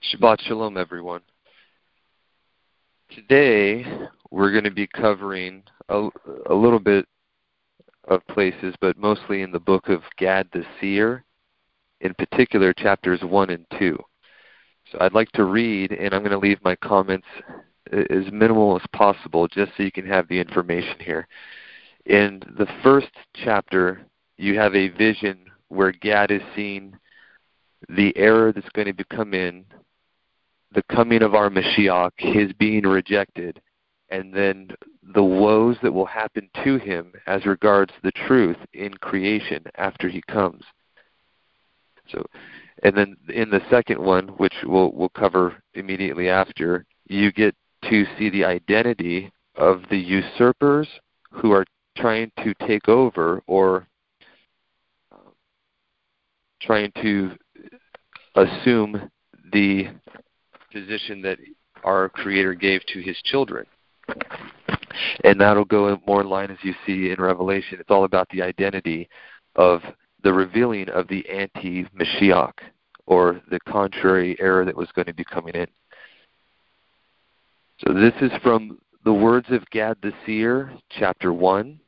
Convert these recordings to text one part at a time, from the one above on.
Shabbat Shalom, everyone. Today, we're going to be covering a little bit of places, but mostly in the book of Gad the Seer, in particular chapters 1 and 2. So I'd like to read, and I'm going to leave my comments as minimal as possible just so you can have the information here. In the first chapter, you have a vision where Gad is seeing the error that's going to come in, the coming of our Mashiach, his being rejected, and then the woes that will happen to him as regards the truth in creation after he comes. So, and then in the second one, which we'll cover immediately after, you get to see the identity of the usurpers who are trying to take over or trying to assume the position that our Creator gave to his children. And that'll go more in line as you see in Revelation. It's all about the identity of the revealing of the anti-Mashiach, or the contrary error that was going to be coming in. So this is from the words of Gad the Seer, chapter 1.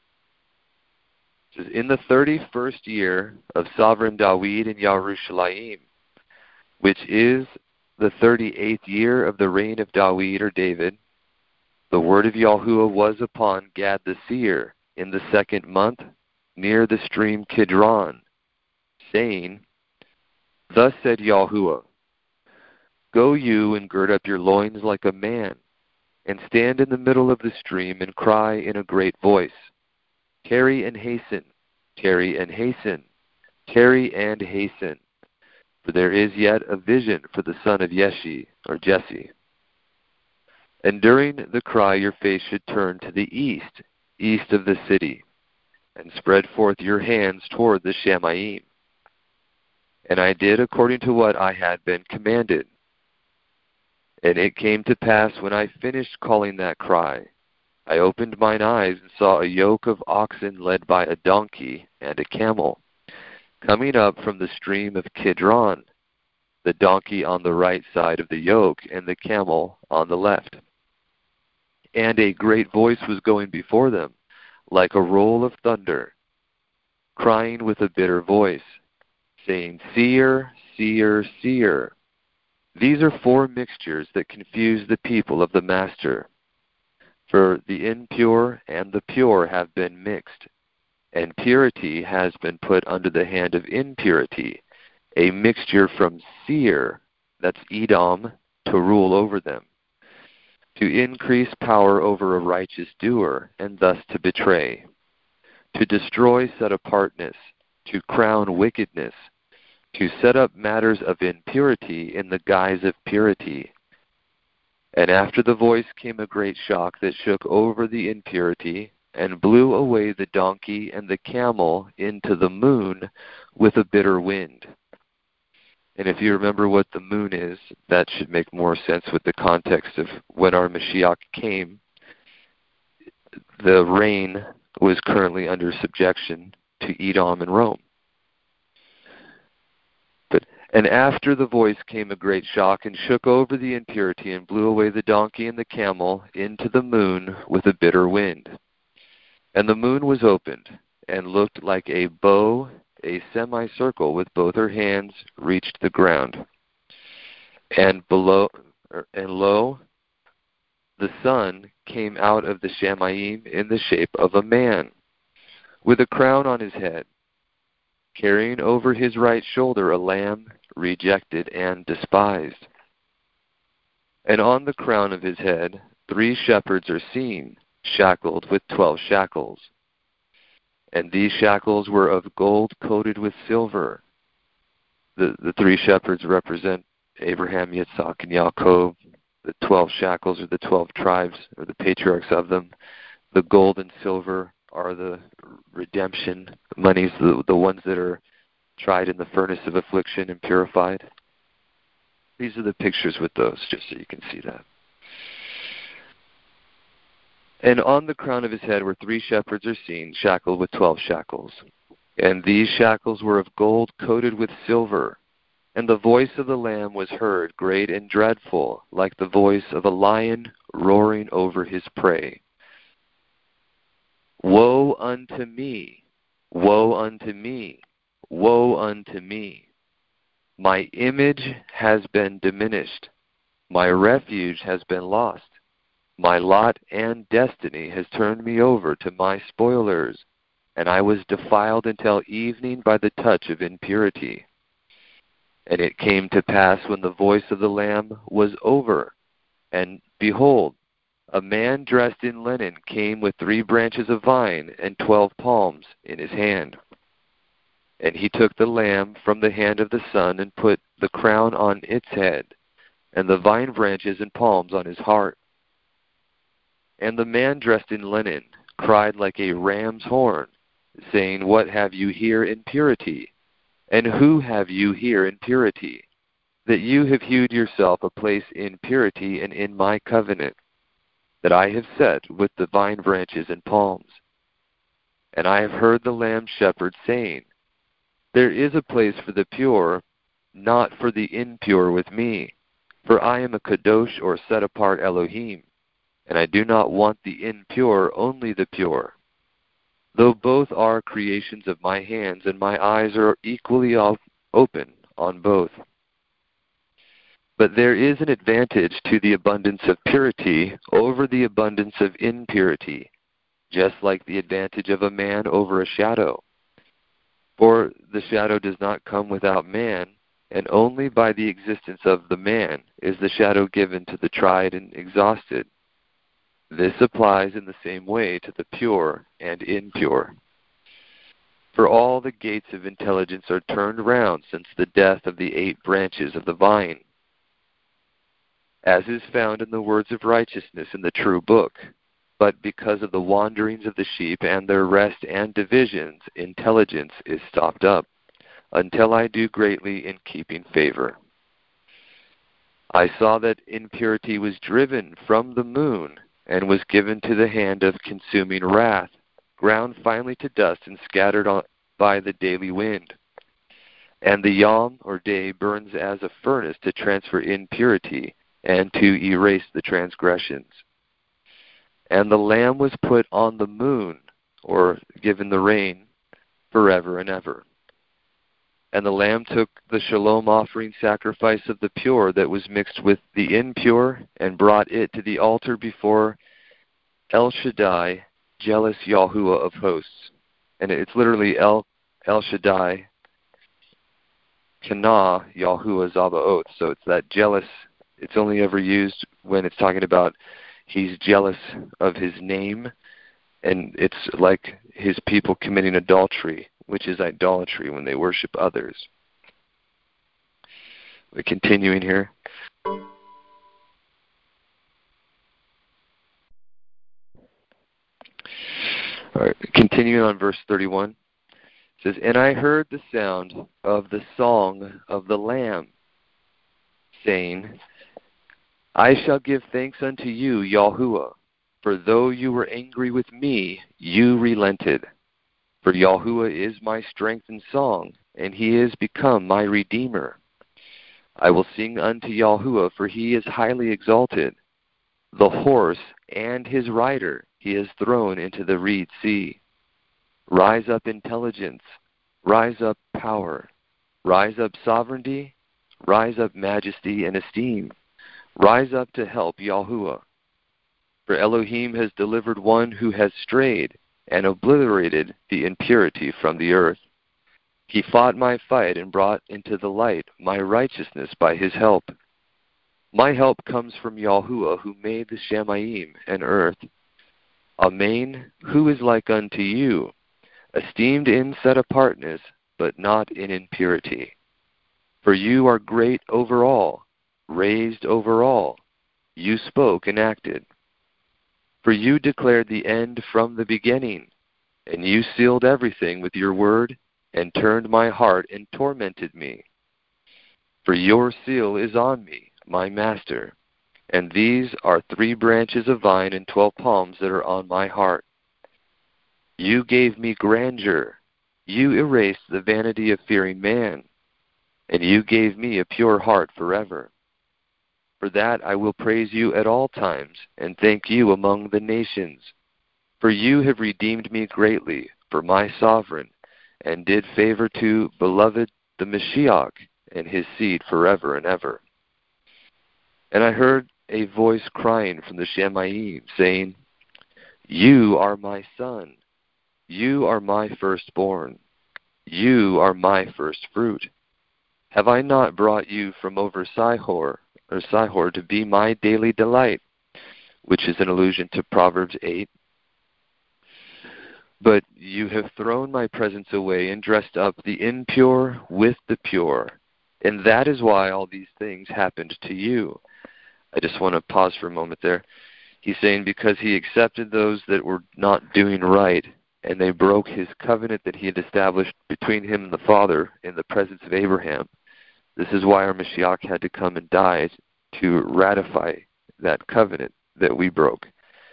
It says, in the 31st year of sovereign Dawid in Yerushalayim, which is the 38th year of the reign of Dawid or David, the word of Yahuwah was upon Gad the Seer in the second month near the stream Kidron, saying, thus said Yahuwah, go you and gird up your loins like a man, and stand in the middle of the stream and cry in a great voice, tarry and hasten, tarry and hasten, tarry and hasten. For there is yet a vision for the son of Jesse. And during the cry your face should turn to the east of the city, and spread forth your hands toward the Shamayim. And I did according to what I had been commanded. And it came to pass when I finished calling that cry, I opened mine eyes and saw a yoke of oxen led by a donkey and a camel, coming up from the stream of Kidron, the donkey on the right side of the yoke and the camel on the left. And a great voice was going before them, like a roll of thunder, crying with a bitter voice, saying, Seer, seer, seer. These are four mixtures that confuse the people of the Master. For the impure and the pure have been mixed, and purity has been put under the hand of impurity, a mixture from seer, that's Edom, to rule over them, to increase power over a righteous doer, and thus to betray, to destroy set-apartness, to crown wickedness, to set up matters of impurity in the guise of purity. And after the voice came a great shock that shook over the impurity, and blew away the donkey and the camel into the moon with a bitter wind. And if you remember what the moon is, that should make more sense with the context of when our Mashiach came. The reign was currently under subjection to Edom and Rome. And after the voice came a great shock and shook over the impurity and blew away the donkey and the camel into the moon with a bitter wind. And the moon was opened and looked like a bow, a semicircle with both her hands reached the ground. And lo, the sun came out of the Shamayim in the shape of a man, with a crown on his head, carrying over his right shoulder a lamb rejected and despised. And on the crown of his head 3 shepherds are seen, shackled with 12 shackles. And these shackles were of gold coated with silver. The 3 shepherds represent Abraham, Yitzhak, and Yaakov. The 12 shackles are the 12 tribes, or the patriarchs of them. The gold and silver are the redemption monies, the ones that are tried in the furnace of affliction and purified. These are the pictures with those, just so you can see that. And on the crown of his head were 3 shepherds are seen, shackled with 12 shackles. And these shackles were of gold coated with silver. And the voice of the Lamb was heard, great and dreadful, like the voice of a lion roaring over his prey. Woe unto me! Woe unto me! Woe unto me! My image has been diminished. My refuge has been lost. My lot and destiny has turned me over to my spoilers, and I was defiled until evening by the touch of impurity. And it came to pass when the voice of the Lamb was over, and behold, a man dressed in linen came with 3 branches of vine and 12 palms in his hand. And he took the Lamb from the hand of the Son and put the crown on its head, and the vine branches and palms on his heart. And the man dressed in linen cried like a ram's horn, saying, What have you here in purity? And who have you here in purity? That you have hewed yourself a place in purity and in my covenant, that I have set with the vine branches and palms. And I have heard the Lamb shepherd saying, There is a place for the pure, not for the impure with me. For I am a kadosh, or set apart Elohim, and I do not want the impure, only the pure. Though both are creations of my hands, and my eyes are equally open on both. But there is an advantage to the abundance of purity over the abundance of impurity, just like the advantage of a man over a shadow. For the shadow does not come without man, and only by the existence of the man is the shadow given to the tried and exhausted. This applies in the same way to the pure and impure. For all the gates of intelligence are turned round since the death of the 8 branches of the vine, as is found in the words of righteousness in the true book. But because of the wanderings of the sheep and their rest and divisions, intelligence is stopped up, until I do greatly in keeping favor. I saw that impurity was driven from the moon, and was given to the hand of consuming wrath, ground finally to dust and scattered by the daily wind. And the yom, or day, burns as a furnace to transfer impurity and to erase the transgressions. And the Lamb was put on the moon, or given the rain, forever and ever. And the Lamb took the shalom offering sacrifice of the pure that was mixed with the impure, and brought it to the altar before El Shaddai, jealous Yahuwah of hosts. And it's literally El Shaddai, Kana, Yahuwah Zabaoth. So it's that jealous, it's only ever used when it's talking about he's jealous of his name, and it's like his people committing adultery, which is idolatry when they worship others. We're continuing here. All right, continuing on verse 31. It says, And I heard the sound of the song of the Lamb, saying, I shall give thanks unto you, Yahuwah, for though you were angry with me, you relented. For Yahuwah is my strength and song, and he is become my Redeemer. I will sing unto Yahuwah, for he is highly exalted. The horse and his rider he has thrown into the reed sea. Rise up intelligence, rise up power, rise up sovereignty, rise up majesty and esteem. Rise up to help Yahuwah. For Elohim has delivered one who has strayed, and obliterated the impurity from the earth. He fought my fight and brought into the light my righteousness by his help. My help comes from Yahuwah, who made the Shamayim and earth. Amen, who is like unto you, esteemed in set apartness, but not in impurity. For you are great over all, raised over all. You spoke and acted. For you declared the end from the beginning, and you sealed everything with your word, and turned my heart and tormented me. For your seal is on me, my master, and these are 3 branches of vine and 12 palms that are on my heart. You gave me grandeur. You erased the vanity of fearing man. and you gave me a pure heart forever. For that I will praise you at all times, and thank you among the nations. For you have redeemed me greatly for my sovereign, and did favor to beloved the Mashiach and his seed forever and ever. And I heard a voice crying from the Shamayim, saying, You are my son, you are my firstborn, you are my first fruit. Have I not brought you from over Sihor to be my daily delight? Which is an allusion to Proverbs 8. But you have thrown my presence away and dressed up the impure with the pure. And that is why all these things happened to you. I just want to pause for a moment there. He's saying because he accepted those that were not doing right, and they broke his covenant that he had established between him and the Father in the presence of Abraham. This is why our Mashiach had to come and die to ratify that covenant that we broke.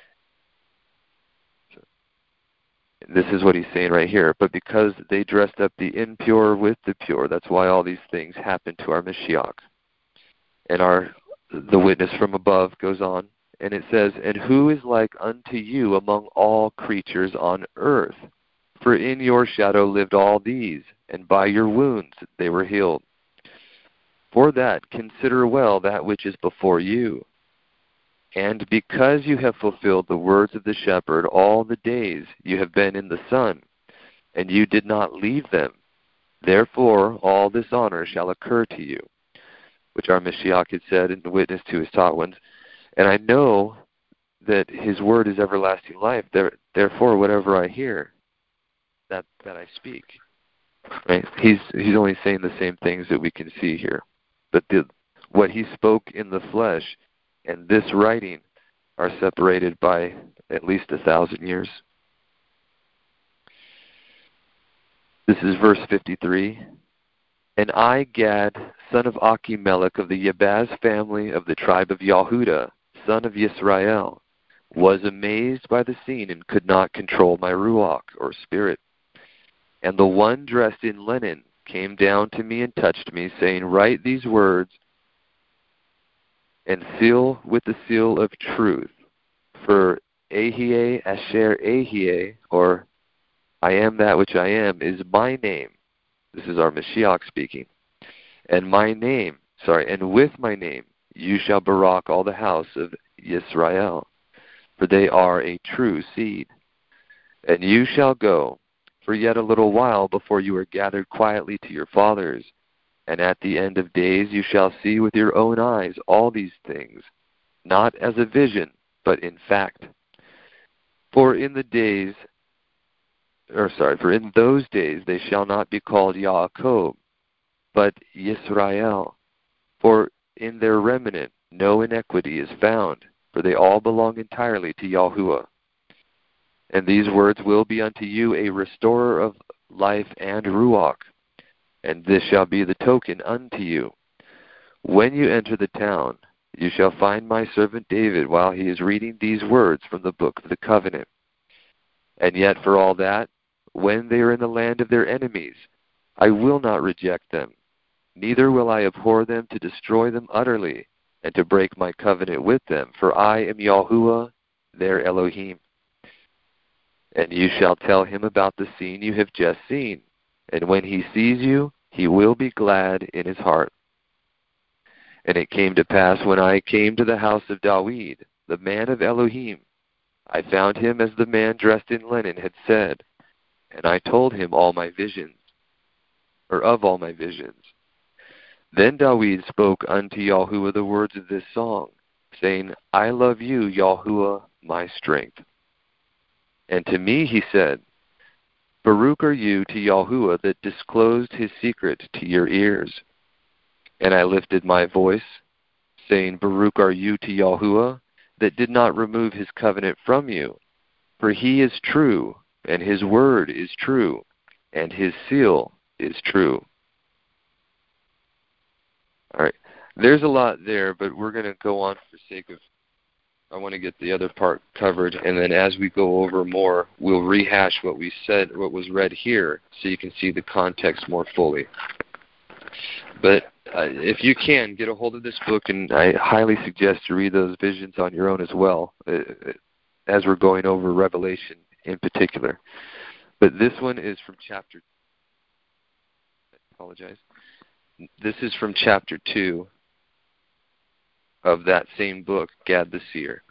This is what he's saying right here. But because they dressed up the impure with the pure, that's why all these things happened to our Mashiach. And the witness from above goes on, and it says, And who is like unto you among all creatures on earth? For in your shadow lived all these, and by your wounds they were healed. For that consider well that which is before you. And because you have fulfilled the words of the shepherd all the days you have been in the sun, and you did not leave them, therefore all this honor shall occur to you, which our Mashiach had said in witness to his taught ones. And I know that his word is everlasting life. Therefore, whatever I hear, that I speak. Right? He's only saying the same things that we can see here. But what he spoke in the flesh and this writing are separated by at least 1,000 years. This is verse 53. And I, Gad, son of Achimelech of the Yabaz family of the tribe of Yahudah, son of Yisrael, was amazed by the scene and could not control my ruach, or spirit. And the one dressed in linen came down to me and touched me, saying, Write these words and seal with the seal of truth. For Ahie Asher Ahie, or I am that which I am, is my name. This is our Mashiach speaking. And with my name you shall barak all the house of Yisrael, for they are a true seed. And you shall go for yet a little while before you are gathered quietly to your fathers. And at the end of days you shall see with your own eyes all these things, not as a vision, but in fact. For in those days they shall not be called Yaakov, but Yisrael. For in their remnant no iniquity is found, for they all belong entirely to Yahuwah. And these words will be unto you a restorer of life and ruach. And this shall be the token unto you. When you enter the town, you shall find my servant David while he is reading these words from the book of the covenant. And yet for all that, when they are in the land of their enemies, I will not reject them, neither will I abhor them to destroy them utterly, and to break my covenant with them, for I am Yahuwah, their Elohim. And you shall tell him about the scene you have just seen, and when he sees you, he will be glad in his heart. And it came to pass, when I came to the house of Dawid, the man of Elohim, I found him as the man dressed in linen had said, and I told him of all my visions. Then Dawid spoke unto Yahuwah the words of this song, saying, I love you, Yahuwah, my strength. And to me he said, Baruch are you to Yahuwah that disclosed his secret to your ears. And I lifted my voice, saying, Baruch are you to Yahuwah that did not remove his covenant from you. For he is true, and his word is true, and his seal is true. All right. There's a lot there, but we're going to go on for sake of, I want to get the other part covered, and then as we go over more, we'll rehash what we said, what was read here, so you can see the context more fully. But if you can, get a hold of this book, and I highly suggest you read those visions on your own as well, as we're going over Revelation in particular. But this one is from chapter, I apologize. This is from chapter 2 of that same book, Gad the Seer.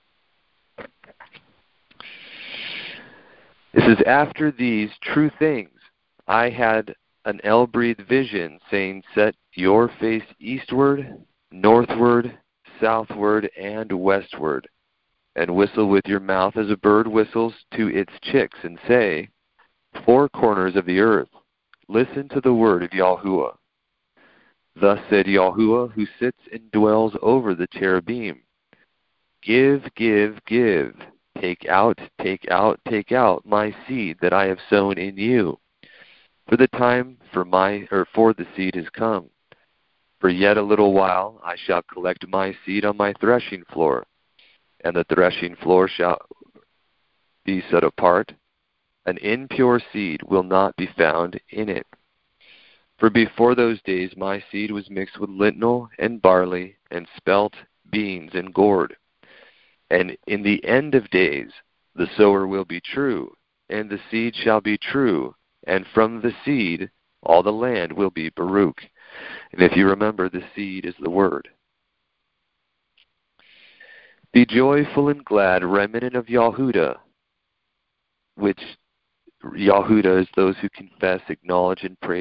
It says, after these true things, I had an El-breathed vision, saying, set your face eastward, northward, southward, and westward, and whistle with your mouth as a bird whistles to its chicks, and say, four corners of the earth, listen to the word of Yahuwah. Thus said Yahuwah, who sits and dwells over the cherubim, give, give, give, take out, take out, take out my seed that I have sown in you. For the time for the seed has come. For yet a little while I shall collect my seed on my threshing floor, and the threshing floor shall be set apart. An impure seed will not be found in it. For before those days my seed was mixed with lintel and barley and spelt, beans, and gourd. And in the end of days the sower will be true, and the seed shall be true, and from the seed all the land will be Baruch. And if you remember, the seed is the word. Be joyful and glad, remnant of Yahudah, which Yahudah is those who confess, acknowledge, and praise.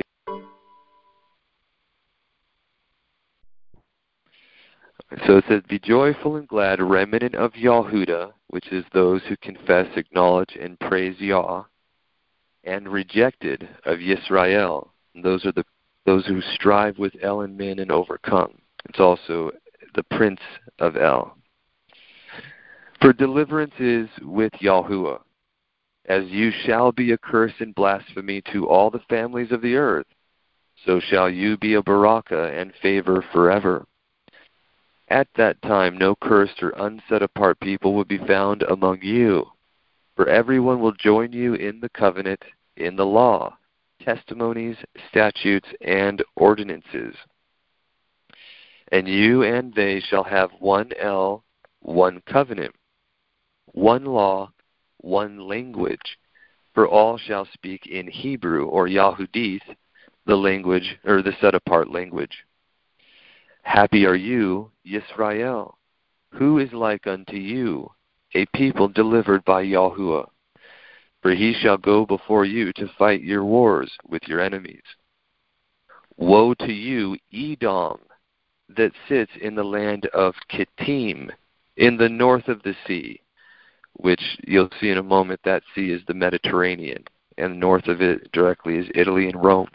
So it says, be joyful and glad, remnant of Yahudah, which is those who confess, acknowledge, and praise Yah, and rejected of Yisrael. And those are those who strive with El and Min and overcome. It's also the prince of El. For deliverance is with Yahuwah, as you shall be a curse and blasphemy to all the families of the earth, so shall you be a baraka and favor forever. At that time no cursed or unset apart people will be found among you, for everyone will join you in the covenant, in the law, testimonies, statutes, and ordinances. And you and they shall have one El, one covenant, one law, one language, for all shall speak in Hebrew, or Yahudith, the language, or the set-apart language. Happy are you, Yisrael. Who is like unto you, a people delivered by Yahuwah? For he shall go before you to fight your wars with your enemies. Woe to you, Edom, that sits in the land of Kittim, in the north of the sea, which you'll see in a moment, that sea is the Mediterranean, and north of it directly is Italy and Rome.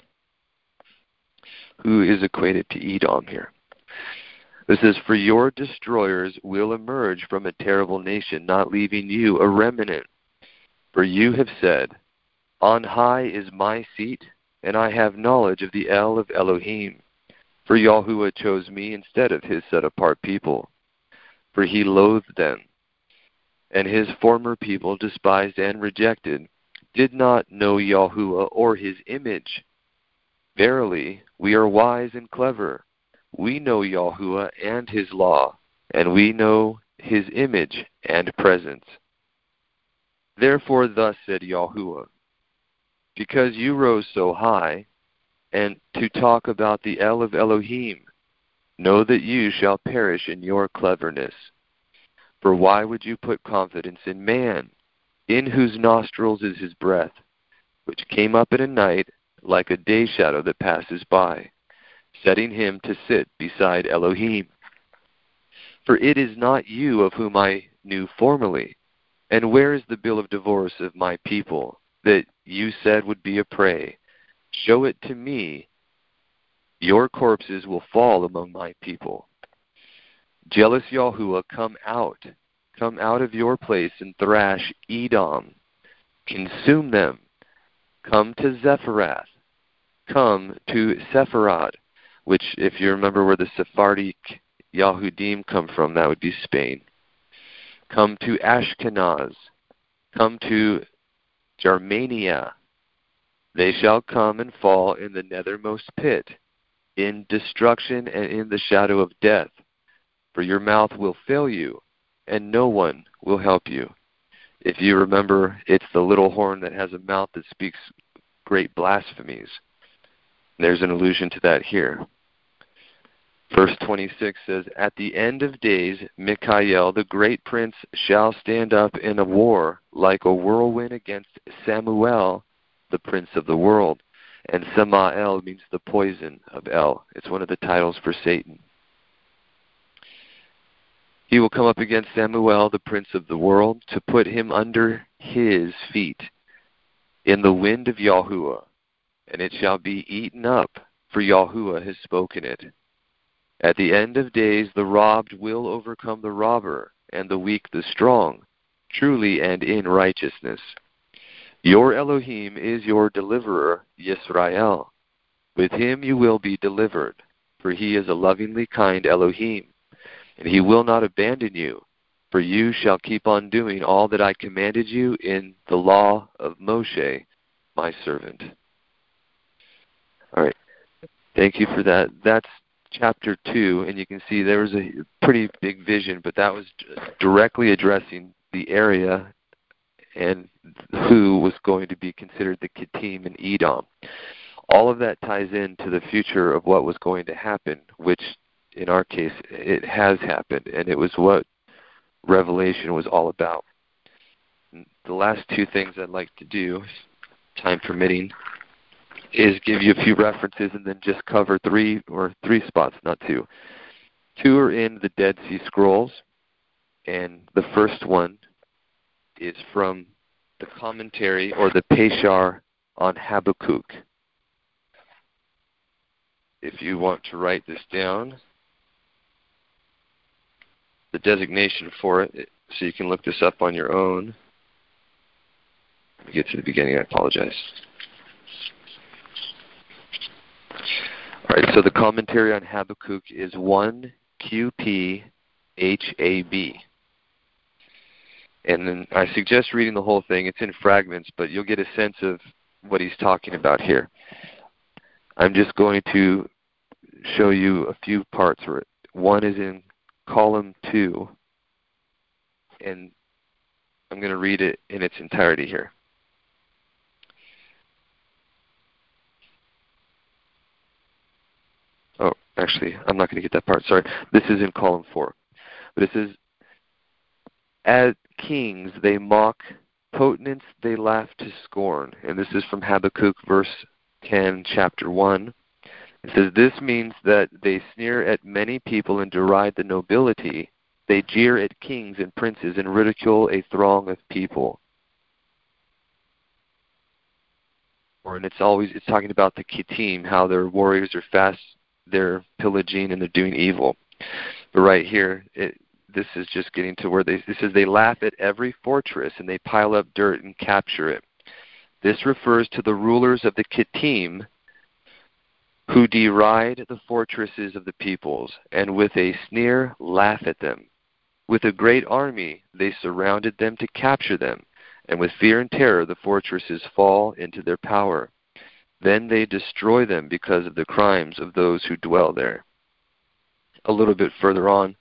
Who is equated to Edom here? This is, for your destroyers will emerge from a terrible nation, not leaving you a remnant. For you have said, on high is my seat, and I have knowledge of the El of Elohim. For Yahuwah chose me instead of his set-apart people. For he loathed them, and his former people, despised and rejected, did not know Yahuwah or his image. Verily, we are wise and clever. We know Yahuwah and his law, and we know his image and presence. Therefore thus said Yahuwah, because you rose so high, and to talk about the El of Elohim, know that you shall perish in your cleverness. For why would you put confidence in man, in whose nostrils is his breath, which came up in a night like a day shadow that passes by, setting him to sit beside Elohim? For it is not you of whom I knew formerly. And where is the bill of divorce of my people, that you said would be a prey? Show it to me. Your corpses will fall among my people. Jealous Yahuwah, come out of your place and thrash Edom. Consume them. Come to Zephirath. Come to Sepharad, which, if you remember where the Sephardic Yahudim come from, that would be Spain. Come to Ashkenaz. Come to Germania. They shall come and fall in the nethermost pit. in destruction and in the shadow of death. For your mouth will fail you, and no one will help you. If you remember, it's the little horn that has a mouth that speaks great blasphemies. There's an allusion to that here. Verse 26 says, At the end of days, Michael, the great prince, shall stand up in a war like a whirlwind against Samuel, the prince of the world. And Samael means the poison of El. It's one of the titles for Satan. He will come up against Samuel, the prince of the world, to put him under his feet in the wind of Yahuwah, and it shall be eaten up, for Yahuwah has spoken it. At the end of days the robbed will overcome the robber, and the weak the strong, truly and in righteousness. Your Elohim is your deliverer, Yisrael. With him you will be delivered, for he is a lovingly kind Elohim, and he will not abandon you, for you shall keep on doing all that I commanded you in the law of Moshe, my servant. All right. Thank you for that. That's chapter 2, and you can see there was a pretty big vision, but that was directly addressing the area and who was going to be considered the Kittim and Edom. All of that ties into the future of what was going to happen, which in our case it has happened, and it was what Revelation was all about. And the last two things I'd like to do, time permitting, is give you a few references and then just cover three spots, not two. Two are in the Dead Sea Scrolls, and the first one is from the commentary or the Peshar on Habakkuk. If you want to write this down, the designation for it, so you can look this up on your own. Let me get to the beginning, I apologize. All right, so the commentary on Habakkuk is 1 QPHAB. And then I suggest reading the whole thing. It's in fragments, but you'll get a sense of what he's talking about here. I'm just going to show you a few parts. One is in column 2, and I'm going to read it in its entirety here. Oh, actually, I'm not going to get that part. Sorry. This is in column 4. But it says, As kings they mock, potentates they laugh to scorn. And this is from Habakkuk, verse 10, chapter 1. It says, This means that they sneer at many people and deride the nobility. They jeer at kings and princes and ridicule a throng of people. And it's talking about the Kittim, how their warriors are fast, they're pillaging and they're doing evil. But right here, this is just getting to where it says they laugh at every fortress and they pile up dirt and capture it. This refers to the rulers of the Kittim who deride the fortresses of the peoples and with a sneer laugh at them. With a great army they surrounded them to capture them, and with fear and terror the fortresses fall into their power. Then they destroy them because of the crimes of those who dwell there. A little bit further on,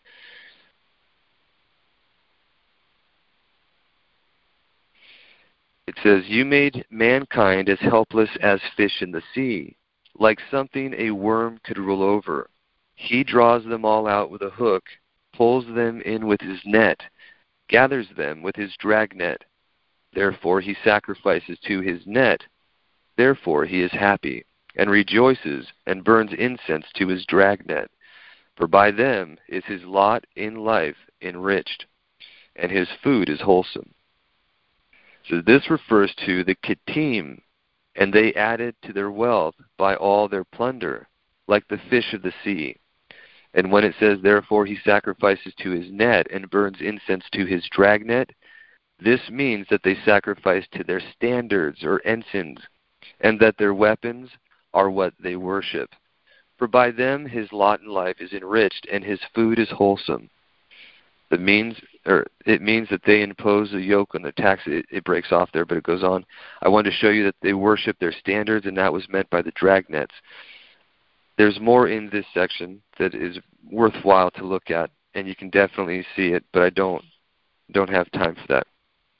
it says, You made mankind as helpless as fish in the sea, like something a worm could rule over. He draws them all out with a hook, pulls them in with his net, gathers them with his dragnet. Therefore he sacrifices to his net. Therefore he is happy, and rejoices, and burns incense to his dragnet. For by them is his lot in life enriched, and his food is wholesome. So this refers to the Kittim, and they added to their wealth by all their plunder, like the fish of the sea. And when it says, therefore he sacrifices to his net and burns incense to his dragnet, this means that they sacrifice to their standards or ensigns, and that their weapons are what they worship. For by them his lot in life is enriched, and his food is wholesome. It means that they impose a yoke on the tax. It breaks off there, but it goes on. I wanted to show you that they worship their standards, and that was meant by the dragnets. there's more in this section that is worthwhile to look at, and you can definitely see it, but I don't have time for that.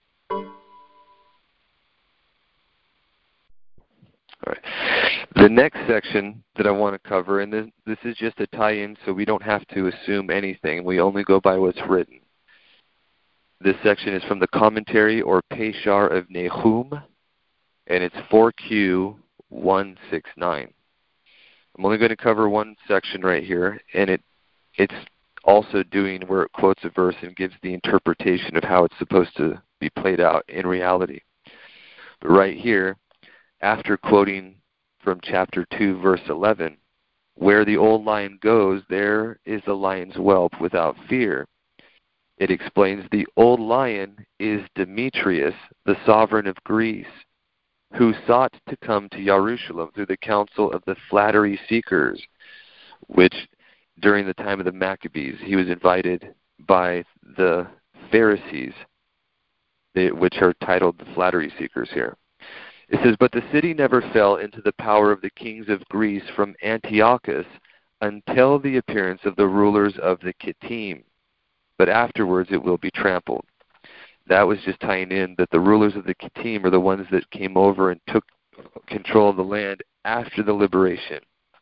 All right. The next section that I want to cover, and this is just a tie-in so we don't have to assume anything. We only go by what's written. This section is from the commentary or Peshar of Nahum, and it's 4Q 169. I'm only going to cover one section right here, and it's also doing where it quotes a verse and gives the interpretation of how it's supposed to be played out in reality. But right here, after quoting from chapter 2, verse 11, where the old lion goes, there is the lion's whelp without fear. It explains the old lion is Demetrius, the sovereign of Greece, who sought to come to Jerusalem through the counsel of the flattery seekers, which during the time of the Maccabees, he was invited by the Pharisees, which are titled the flattery seekers here. It says, but the city never fell into the power of the kings of Greece from Antiochus until the appearance of the rulers of the Kittim, but afterwards it will be trampled. That was just tying in that the rulers of the Kittim are the ones that came over and took control of the land after the liberation,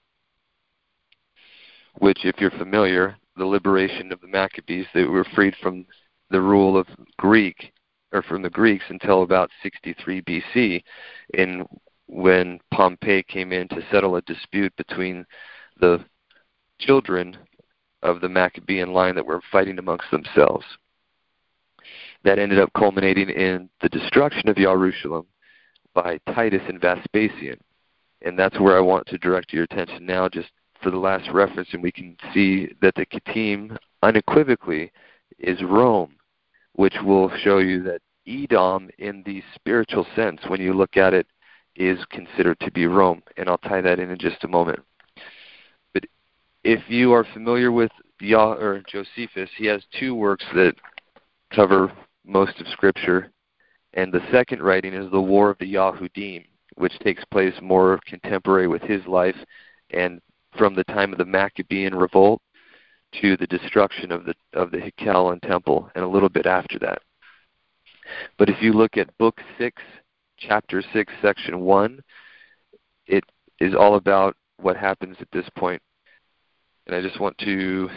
which, if you're familiar, the liberation of the Maccabees, they were freed from the rule of from the Greeks until about 63 BC, when Pompey came in to settle a dispute between the children of the Maccabean line that were fighting amongst themselves. That ended up culminating in the destruction of Jerusalem by Titus and Vespasian. And that's where I want to direct your attention now, just for the last reference, and we can see that the Kittim unequivocally is Rome, which will show you that Edom, in the spiritual sense, when you look at it, is considered to be Rome. And I'll tie that in just a moment. But if you are familiar with Josephus, he has two works that cover most of Scripture. And the second writing is the War of the Yahudim, which takes place more contemporary with his life and from the time of the Maccabean revolt to the destruction of the Hikkel and temple, and a little bit after that. But if you look at Book 6, Chapter 6, Section 1, it is all about what happens at this point. And I want to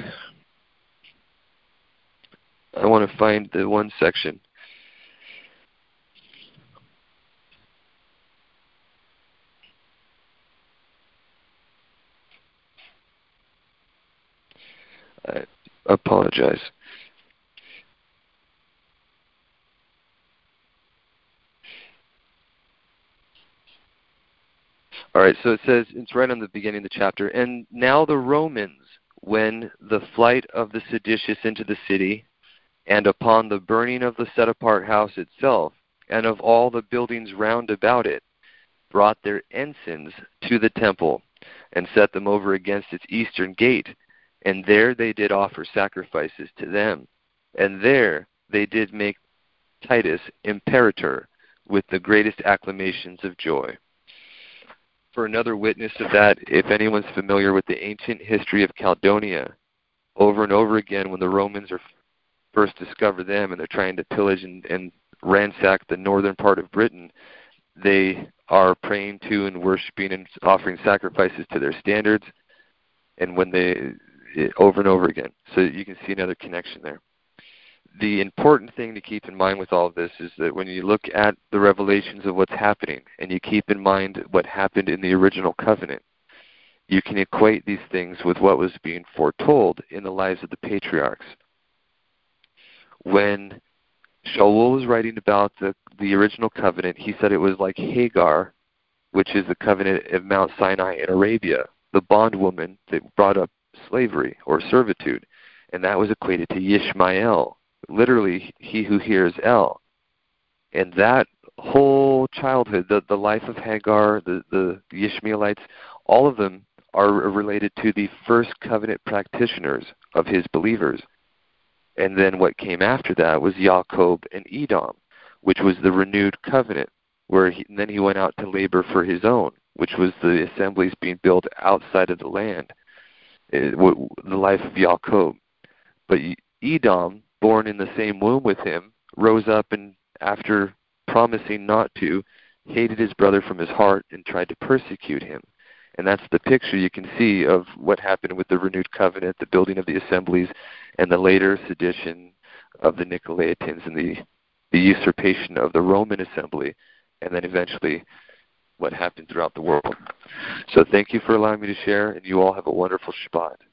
find the one section. I apologize. All right, so it says, it's right on the beginning of the chapter, and now the Romans, when the flight of the seditious into the city, and upon the burning of the set-apart house itself, and of all the buildings round about it, brought their ensigns to the temple, and set them over against its eastern gate, and there they did offer sacrifices to them, and there they did make Titus imperator with the greatest acclamations of joy. For another witness of that, if anyone's familiar with the ancient history of Caledonia, over and over again when the Romans first discover them and they're trying to pillage and ransack the northern part of Britain, they are praying to and worshiping and offering sacrifices to their standards, and over and over again. So you can see another connection there. The important thing to keep in mind with all of this is that when you look at the revelations of what's happening, and you keep in mind what happened in the original covenant, you can equate these things with what was being foretold in the lives of the patriarchs. When Shaul was writing about the original covenant, he said it was like Hagar, which is the covenant of Mount Sinai in Arabia, the bondwoman that brought up slavery or servitude, and that was equated to Yishmael, literally he who hears El. And that whole childhood, the life of Hagar, the Ishmaelites, all of them are related to the first covenant practitioners of his believers. And then what came after that was Jacob and Edom, which was the renewed covenant, where then he went out to labor for his own, which was the assemblies being built outside of the land, the life of Yaakov. But Edom, born in the same womb with him, rose up and, after promising not to, hated his brother from his heart and tried to persecute him. And that's the picture you can see of what happened with the renewed covenant, the building of the assemblies, and the later sedition of the Nicolaitans and the usurpation of the Roman assembly, and then eventually what happened throughout the world. So thank you for allowing me to share, and you all have a wonderful Shabbat.